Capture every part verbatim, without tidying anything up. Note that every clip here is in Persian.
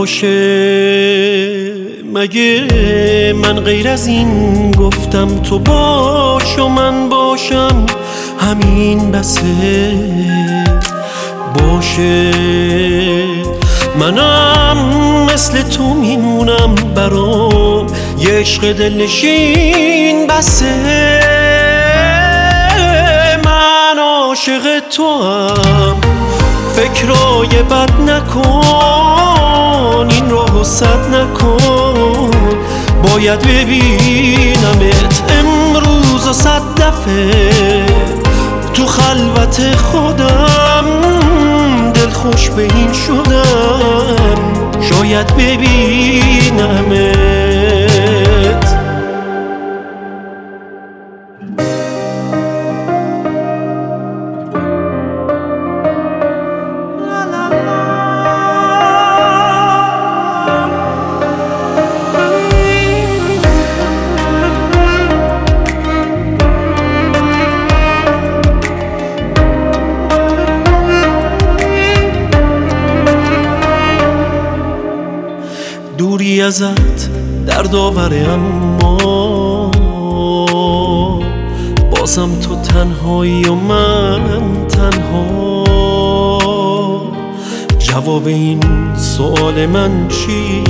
باشه مگه من غیر از این گفتم تو باش و من باشم همین بسه باشه منم مثل تو میمونم برام یه عشق دلنشین بسه من عاشق تو هم فکرای بد نکن این راهو سد نکن باید ببینمت امروز و صد دفعه تو خلوت خودم دل خوش به این شدم شاید ببینمت دوری ازت درد آوره اما بازم تو تنهایی و من تنها جواب این سوال من چی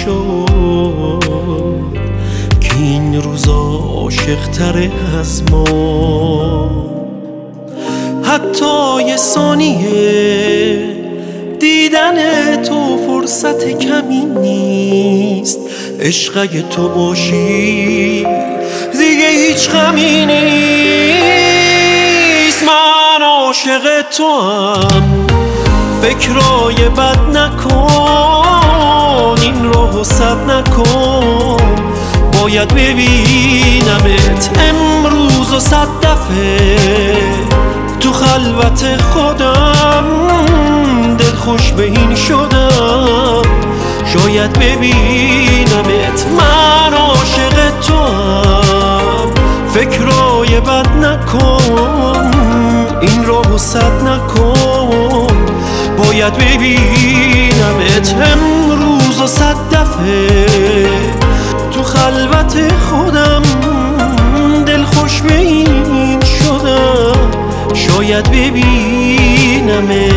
شد که این روزا عاشق تره از ما حتی یه ثانیه دیدن تو فرصت کمی نیست عشق اگه تو باشی دیگه هیچ غمی نیست من عاشق تو هم فکرای بد نکن این راهو سد نکن باید ببینمت امروز و صد دفعه تو خلوت خودم دل خوش به این شدم شاید ببینمت من عاشق تو هم فکرای بد نکن این راهو سد نکن باید ببینمت امروز و صد دفعه تو خلوت خودم دل خوش به این شدم شاید ببینمت